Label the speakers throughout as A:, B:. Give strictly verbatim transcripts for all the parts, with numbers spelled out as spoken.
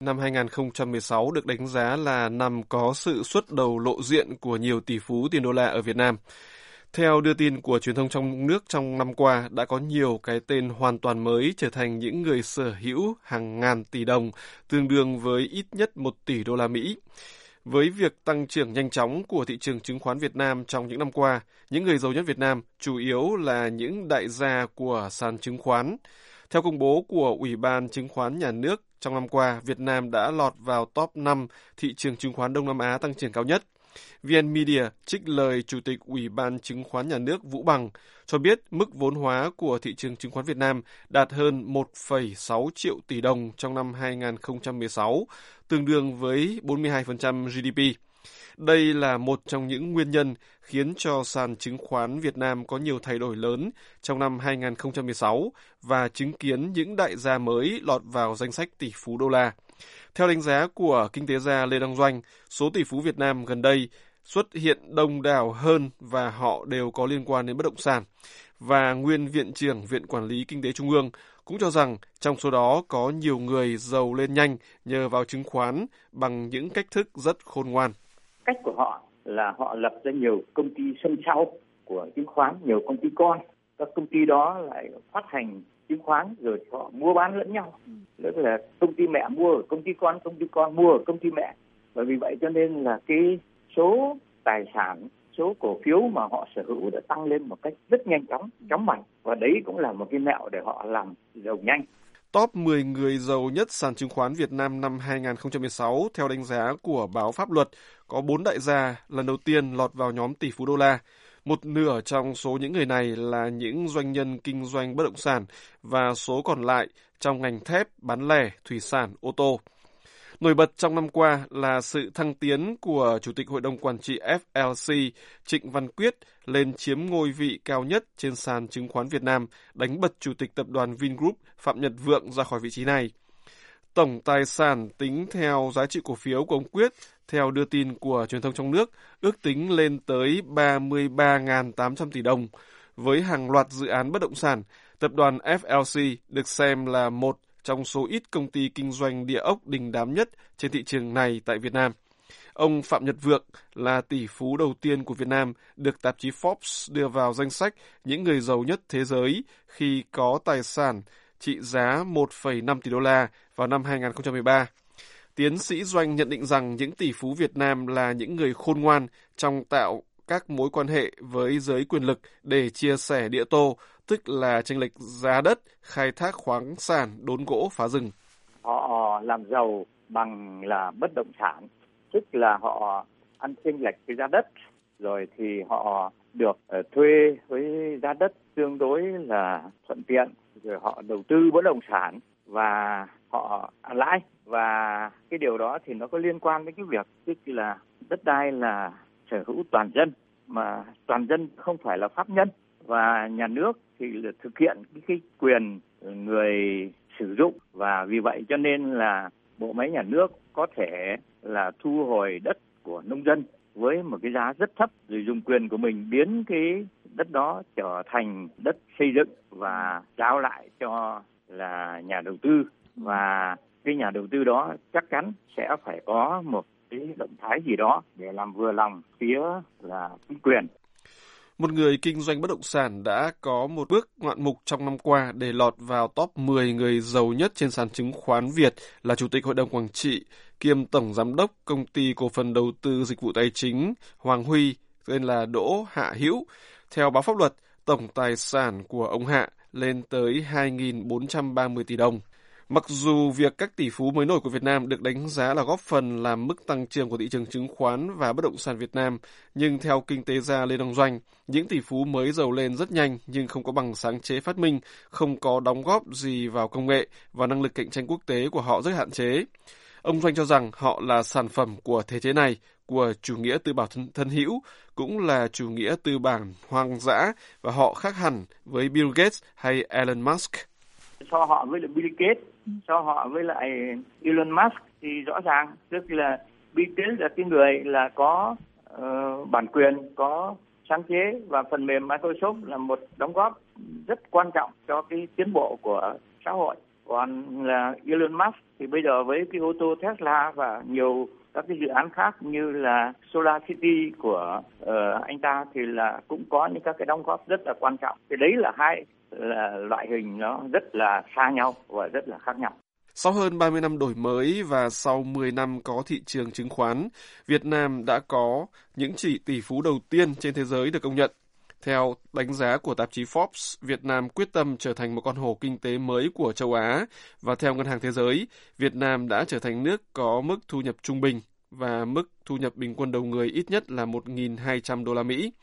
A: Năm hai không một sáu được đánh giá là năm có sự xuất đầu lộ diện của nhiều tỷ phú tiền đô la ở Việt Nam. Theo đưa tin của truyền thông trong nước trong năm qua, đã có nhiều cái tên hoàn toàn mới trở thành những người sở hữu hàng ngàn tỷ đồng, tương đương với ít nhất một tỷ đô la Mỹ. Với việc tăng trưởng nhanh chóng của thị trường chứng khoán Việt Nam trong những năm qua, những người giàu nhất Việt Nam chủ yếu là những đại gia của sàn chứng khoán. Theo công bố của Ủy ban Chứng khoán Nhà nước, trong năm qua, Việt Nam đã lọt vào top năm thị trường chứng khoán Đông Nam Á tăng trưởng cao nhất. vê en Media trích lời Chủ tịch Ủy ban Chứng khoán Nhà nước Vũ Bằng cho biết mức vốn hóa của thị trường chứng khoán Việt Nam đạt hơn một phẩy sáu triệu tỷ đồng trong năm hai không một sáu, tương đương với bốn mươi hai phần trăm giê đê pê. Đây là một trong những nguyên nhân khiến cho sàn chứng khoán Việt Nam có nhiều thay đổi lớn trong năm hai không một sáu và chứng kiến những đại gia mới lọt vào danh sách tỷ phú đô la. Theo đánh giá của kinh tế gia Lê Đăng Doanh, số tỷ phú Việt Nam gần đây xuất hiện đông đảo hơn và họ đều có liên quan đến bất động sản. Và nguyên Viện trưởng Viện Quản lý Kinh tế Trung ương cũng cho rằng trong số đó có nhiều người giàu lên nhanh nhờ vào chứng khoán bằng những cách thức rất khôn ngoan.
B: Cách của họ là họ lập ra nhiều công ty sân sau của chứng khoán, nhiều công ty con. Các công ty đó lại phát hành chứng khoán rồi họ mua bán lẫn nhau. Tức là công ty mẹ mua ở công ty con, công ty con mua ở công ty mẹ. Và vì vậy cho nên là cái số tài sản, số cổ phiếu mà họ sở hữu đã tăng lên một cách rất nhanh chóng, chóng mặt. Và đấy cũng là một cái mẹo để họ làm giàu nhanh.
A: Top mười người giàu nhất sàn chứng khoán Việt Nam năm hai không một sáu theo đánh giá của báo Pháp Luật có bốn đại gia lần đầu tiên lọt vào nhóm tỷ phú đô la. Một nửa trong số những người này là những doanh nhân kinh doanh bất động sản và số còn lại trong ngành thép, bán lẻ, thủy sản, ô tô. Nổi bật trong năm qua là sự thăng tiến của Chủ tịch Hội đồng Quản trị ép lờ xê Trịnh Văn Quyết lên chiếm ngôi vị cao nhất trên sàn chứng khoán Việt Nam, đánh bật Chủ tịch Tập đoàn Vingroup Phạm Nhật Vượng ra khỏi vị trí này. Tổng tài sản tính theo giá trị cổ phiếu của ông Quyết, theo đưa tin của truyền thông trong nước, ước tính lên tới ba mươi ba nghìn tám trăm tỷ đồng. Với hàng loạt dự án bất động sản, Tập đoàn ép lờ xê được xem là một trong số ít công ty kinh doanh địa ốc đình đám nhất trên thị trường này tại Việt Nam. Ông Phạm Nhật Vượng là tỷ phú đầu tiên của Việt Nam được tạp chí Forbes đưa vào danh sách những người giàu nhất thế giới khi có tài sản trị giá một phẩy năm tỷ đô la vào năm hai không một ba. Tiến sĩ Doanh nhận định rằng những tỷ phú Việt Nam là những người khôn ngoan trong tạo các mối quan hệ với giới quyền lực để chia sẻ địa tô, tức là chênh lệch giá đất, khai thác khoáng sản, đốn gỗ, phá rừng.
B: Họ làm giàu bằng là bất động sản, tức là họ ăn chênh lệch cái giá đất, rồi thì họ được uh, thuê với giá đất tương đối là thuận tiện, rồi họ đầu tư bất động sản và họ ăn lãi. Và cái điều đó thì nó có liên quan đến cái việc tức là đất đai là sở hữu toàn dân, mà toàn dân không phải là pháp nhân, và nhà nước thì là thực hiện cái, cái quyền người sử dụng, và vì vậy cho nên là bộ máy nhà nước có thể là thu hồi đất của nông dân với một cái giá rất thấp, rồi dùng quyền của mình biến cái đất đó trở thành đất xây dựng và giao lại cho là nhà đầu tư. Và cái nhà đầu tư đó chắc chắn sẽ phải có một cái động thái gì đó để làm vừa lòng phía là chính quyền.
A: Một người kinh doanh bất động sản đã có một bước ngoạn mục trong năm qua để lọt vào top mười người giàu nhất trên sàn chứng khoán Việt là Chủ tịch Hội đồng Quản trị kiêm Tổng Giám đốc Công ty Cổ phần Đầu tư Dịch vụ Tài chính Hoàng Huy, tên là Đỗ Hạ Hữu. Theo báo Pháp Luật, tổng tài sản của ông Hạ lên tới hai nghìn bốn trăm ba mươi tỷ đồng. Mặc dù việc các tỷ phú mới nổi của Việt Nam được đánh giá là góp phần làm mức tăng trưởng của thị trường chứng khoán và bất động sản Việt Nam, nhưng theo kinh tế gia Lê Đăng Doanh, những tỷ phú mới giàu lên rất nhanh nhưng không có bằng sáng chế phát minh, không có đóng góp gì vào công nghệ và năng lực cạnh tranh quốc tế của họ rất hạn chế. Ông Doanh cho rằng họ là sản phẩm của thể chế này, của chủ nghĩa tư bản thân, thân hữu, cũng là chủ nghĩa tư bản hoang dã, và họ khác hẳn với Bill Gates hay Elon Musk.
B: So họ với lại Bill Gates, so họ với lại Elon Musk thì rõ ràng tức là Bill Gates là cái người là có uh, bản quyền, có sáng chế, và phần mềm Microsoft là một đóng góp rất quan trọng cho cái tiến bộ của xã hội. Còn là Elon Musk thì bây giờ với cái ô tô Tesla và nhiều các cái dự án khác như là Solar City của uh, anh ta thì là cũng có những các cái đóng góp rất là quan trọng. Thì đấy là hai là loại hình nó rất là xa nhau và rất là khác nhau.
A: Sau hơn ba mươi năm đổi mới và sau mười năm có thị trường chứng khoán, Việt Nam đã có những chỉ tỷ phú đầu tiên trên thế giới được công nhận. Theo đánh giá của tạp chí Forbes, Việt Nam quyết tâm trở thành một con hổ kinh tế mới của châu Á và theo Ngân hàng Thế giới, Việt Nam đã trở thành nước có mức thu nhập trung bình và mức thu nhập bình quân đầu người ít nhất là một nghìn hai trăm đô la Mỹ.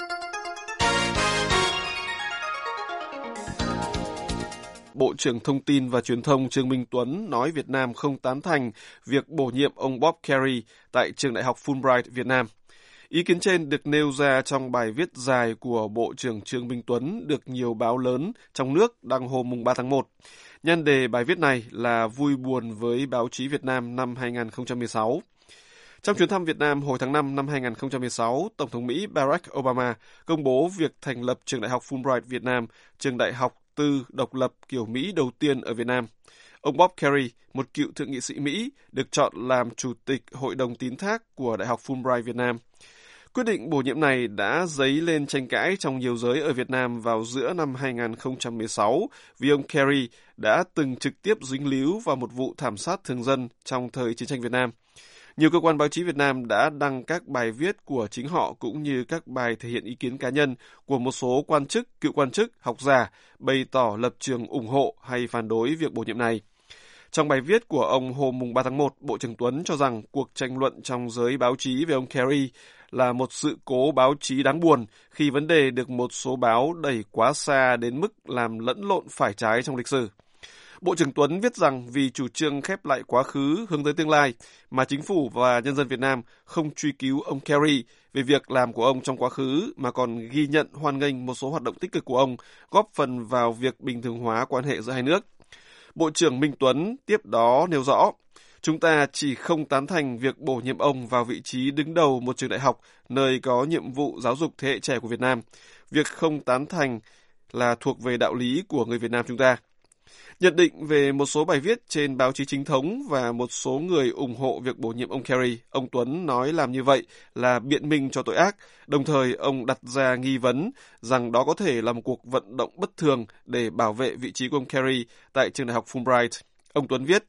A: Bộ trưởng Thông tin và Truyền thông Trương Minh Tuấn nói Việt Nam không tán thành việc bổ nhiệm ông Bob Kerrey tại Trường Đại học Fulbright Việt Nam. Ý kiến trên được nêu ra trong bài viết dài của Bộ trưởng Trương Minh Tuấn được nhiều báo lớn trong nước đăng hôm ba tháng một. Nhan đề bài viết này là vui buồn với báo chí Việt Nam năm hai không một sáu. Trong chuyến thăm Việt Nam hồi tháng năm năm hai không một sáu, Tổng thống Mỹ Barack Obama công bố việc thành lập Trường Đại học Fulbright Việt Nam, trường đại học tư độc lập kiểu Mỹ đầu tiên ở Việt Nam. Ông Bob Kerrey, một cựu thượng nghị sĩ Mỹ, được chọn làm chủ tịch Hội đồng tín thác của Đại học Fulbright Việt Nam. Quyết định bổ nhiệm này đã dấy lên tranh cãi trong nhiều giới ở Việt Nam vào giữa năm hai không một sáu vì ông Kerrey đã từng trực tiếp dính líu vào một vụ thảm sát thường dân trong thời chiến tranh Việt Nam. Nhiều cơ quan báo chí Việt Nam đã đăng các bài viết của chính họ cũng như các bài thể hiện ý kiến cá nhân của một số quan chức, cựu quan chức, học giả bày tỏ lập trường ủng hộ hay phản đối việc bổ nhiệm này. Trong bài viết của ông hôm ba tháng một, Bộ trưởng Tuấn cho rằng cuộc tranh luận trong giới báo chí về ông Kerrey là một sự cố báo chí đáng buồn khi vấn đề được một số báo đẩy quá xa đến mức làm lẫn lộn phải trái trong lịch sử. Bộ trưởng Tuấn viết rằng vì chủ trương khép lại quá khứ hướng tới tương lai mà chính phủ và nhân dân Việt Nam không truy cứu ông Kerrey về việc làm của ông trong quá khứ mà còn ghi nhận hoan nghênh một số hoạt động tích cực của ông góp phần vào việc bình thường hóa quan hệ giữa hai nước. Bộ trưởng Minh Tuấn tiếp đó nêu rõ, chúng ta chỉ không tán thành việc bổ nhiệm ông vào vị trí đứng đầu một trường đại học nơi có nhiệm vụ giáo dục thế hệ trẻ của Việt Nam. Việc không tán thành là thuộc về đạo lý của người Việt Nam chúng ta. Nhận định về một số bài viết trên báo chí chính thống và một số người ủng hộ việc bổ nhiệm ông Kerrey, ông Tuấn nói làm như vậy là biện minh cho tội ác, đồng thời ông đặt ra nghi vấn rằng đó có thể là một cuộc vận động bất thường để bảo vệ vị trí của ông Kerrey tại trường đại học Fulbright. Ông Tuấn viết,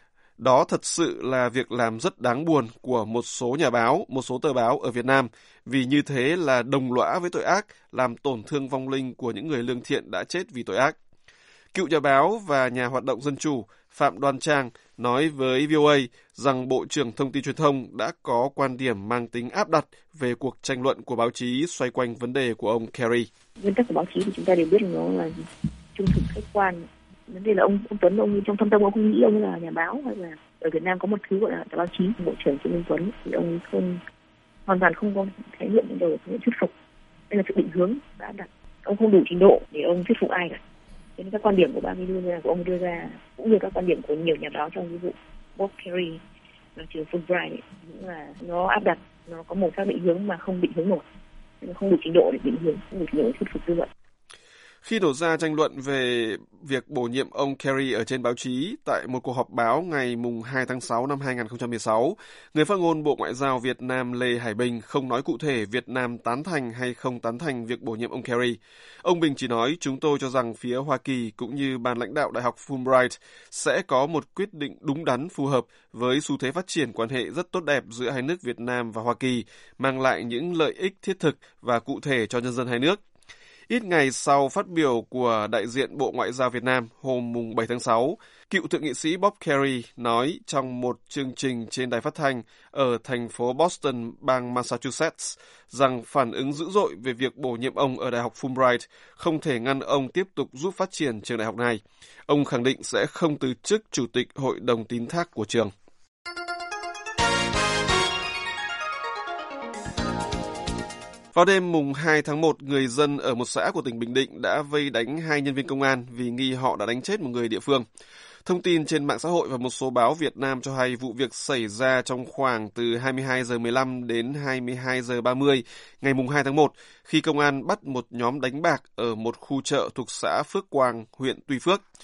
A: đó thật sự là việc làm rất đáng buồn của một số nhà báo, một số tờ báo ở Việt Nam, vì như thế là đồng lõa với tội ác, làm tổn thương vong linh của những người lương thiện đã chết vì tội ác. Cựu nhà báo và nhà hoạt động dân chủ Phạm Đoan Trang nói với vê o a rằng Bộ trưởng Thông tin Truyền thông đã có quan điểm mang tính áp đặt về cuộc tranh luận của báo chí xoay quanh vấn đề của ông Kerrey.
C: Nguyên tắc của báo chí thì chúng ta đều biết là nó là trung thực khách quan. Vấn đề là ông, ông Tuấn, ông trong thâm tâm ông không nghĩ ông là nhà báo, hay là ở Việt Nam có một thứ gọi là báo chí. Bộ trưởng Trương Minh Tuấn thì ông không hoàn toàn không có khái niệm những điều thuyết phục. Đây là sự định hướng đã đặt. Ông không đủ trình độ để ông thuyết phục ai cả. Nên các quan điểm của ba mươi đưa ra, của ông đưa ra cũng như các quan điểm của nhiều nhà báo trong ví dụ Bob Kerrey và trường Fulbright ấy, cũng là nó áp đặt, nó có một các định hướng mà không định hướng nổi, nó không đủ trình độ để định hướng, không đủ trình độ để thuyết phục dư luận.
A: Khi nổ ra tranh luận về việc bổ nhiệm ông Kerrey ở trên báo chí tại một cuộc họp báo ngày hai tháng sáu năm hai không một sáu, người phát ngôn Bộ Ngoại giao Việt Nam Lê Hải Bình không nói cụ thể Việt Nam tán thành hay không tán thành việc bổ nhiệm ông Kerrey. Ông Bình chỉ nói chúng tôi cho rằng phía Hoa Kỳ cũng như ban lãnh đạo Đại học Fulbright sẽ có một quyết định đúng đắn phù hợp với xu thế phát triển quan hệ rất tốt đẹp giữa hai nước Việt Nam và Hoa Kỳ, mang lại những lợi ích thiết thực và cụ thể cho nhân dân hai nước. Ít ngày sau phát biểu của đại diện Bộ Ngoại giao Việt Nam hôm bảy tháng sáu, cựu thượng nghị sĩ Bob Kerrey nói trong một chương trình trên đài phát thanh ở thành phố Boston, bang Massachusetts, rằng phản ứng dữ dội về việc bổ nhiệm ông ở Đại học Fulbright không thể ngăn ông tiếp tục giúp phát triển trường đại học này. Ông khẳng định sẽ không từ chức chủ tịch Hội đồng tín thác của trường. Vào đêm mùng hai tháng một, người dân ở một xã của tỉnh Bình Định đã vây đánh hai nhân viên công an vì nghi họ đã đánh chết một người địa phương. Thông tin trên mạng xã hội và một số báo Việt Nam cho hay vụ việc xảy ra trong khoảng từ hai mươi hai giờ mười lăm đến hai mươi hai giờ ba mươi ngày mùng hai tháng một, khi công an bắt một nhóm đánh bạc ở một khu chợ thuộc xã Phước Quang, huyện Tuy Phước.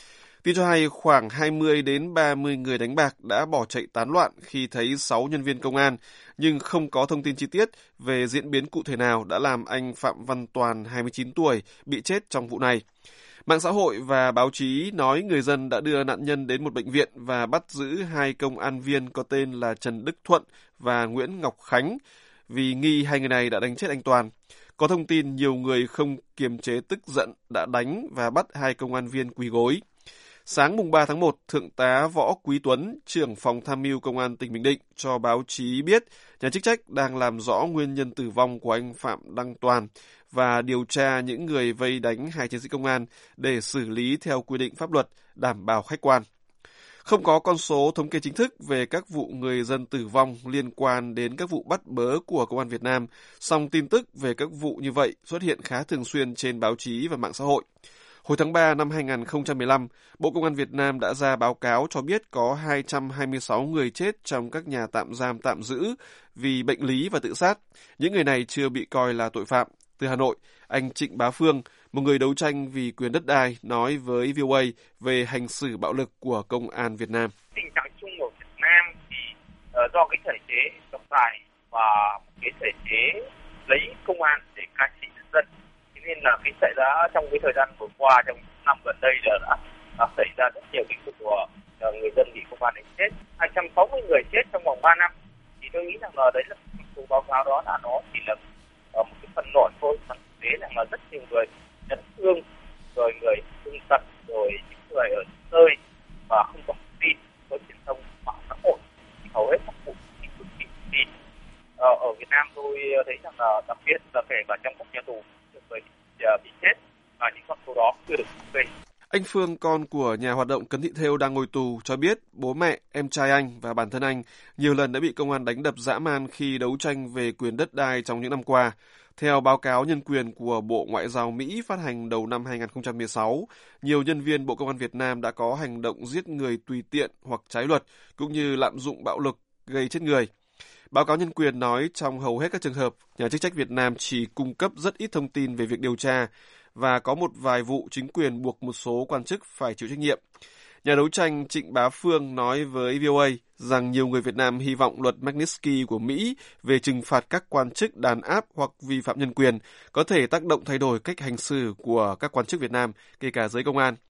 A: Tin cho hay khoảng hai mươi đến ba mươi người đánh bạc đã bỏ chạy tán loạn khi thấy sáu nhân viên công an, nhưng không có thông tin chi tiết về diễn biến cụ thể nào đã làm anh Phạm Văn Toàn, hai mươi chín tuổi, bị chết trong vụ này. Mạng xã hội và báo chí nói người dân đã đưa nạn nhân đến một bệnh viện và bắt giữ hai công an viên có tên là Trần Đức Thuận và Nguyễn Ngọc Khánh vì nghi hai người này đã đánh chết anh Toàn. Có thông tin nhiều người không kiềm chế tức giận đã đánh và bắt hai công an viên quỳ gối. Sáng mùng ba tháng một, Thượng tá Võ Quý Tuấn, trưởng phòng tham mưu Công an tỉnh Bình Định, cho báo chí biết nhà chức trách đang làm rõ nguyên nhân tử vong của anh Phạm Đăng Toàn và điều tra những người vây đánh hai chiến sĩ công an để xử lý theo quy định pháp luật, đảm bảo khách quan. Không có con số thống kê chính thức về các vụ người dân tử vong liên quan đến các vụ bắt bớ của Công an Việt Nam, song tin tức về các vụ như vậy xuất hiện khá thường xuyên trên báo chí và mạng xã hội. Hồi tháng ba năm hai nghìn không trăm mười lăm, Bộ Công an Việt Nam đã ra báo cáo cho biết có hai trăm hai mươi sáu người chết trong các nhà tạm giam tạm giữ vì bệnh lý và tự sát. Những người này chưa bị coi là tội phạm. Từ Hà Nội, anh Trịnh Bá Phương, một người đấu tranh vì quyền đất đai, nói với vê o a về hành xử bạo lực của Công an Việt Nam.
D: Tình trạng chung ở Việt Nam thì uh, do cái thể chế độc tài và cái thể chế lấy công an để cai trị nhân dân, nên là cái xảy ra trong cái thời gian vừa qua, trong năm gần đây là đã, đã xảy ra rất nhiều cái vụ của uh, người dân bị công an đánh chết, hai trăm sáu mươi người chết trong vòng ba năm. Thì tôi nghĩ rằng là đấy là số báo cáo đó là nó chỉ là uh, một cái phần nổi thôi, phần thực tế là, là rất nhiều người chấn thương, rồi người thương tật, rồi những người ở nơi và không có thông tin, có truyền thông mạng xã hội, thì hầu hết các vụ thì cực kỳ tin. Ờ, ở Việt Nam tôi thấy rằng là đặc biệt là kể cả trong các nhà tù người bị chết và những con số đó chưa được thống kê.
A: Anh Phương, con của nhà hoạt động Cấn Thị Thêu đang ngồi tù, cho biết bố mẹ, em trai anh và bản thân anh nhiều lần đã bị công an đánh đập dã man khi đấu tranh về quyền đất đai trong những năm qua. Theo báo cáo nhân quyền của Bộ Ngoại giao Mỹ phát hành đầu năm hai nghìn không trăm mười sáu, nhiều nhân viên Bộ Công an Việt Nam đã có hành động giết người tùy tiện hoặc trái luật, cũng như lạm dụng bạo lực gây chết người. Báo cáo nhân quyền nói trong hầu hết các trường hợp, nhà chức trách Việt Nam chỉ cung cấp rất ít thông tin về việc điều tra và có một vài vụ chính quyền buộc một số quan chức phải chịu trách nhiệm. Nhà đấu tranh Trịnh Bá Phương nói với vê o a rằng nhiều người Việt Nam hy vọng luật Magnitsky của Mỹ về trừng phạt các quan chức đàn áp hoặc vi phạm nhân quyền có thể tác động thay đổi cách hành xử của các quan chức Việt Nam, kể cả giới công an.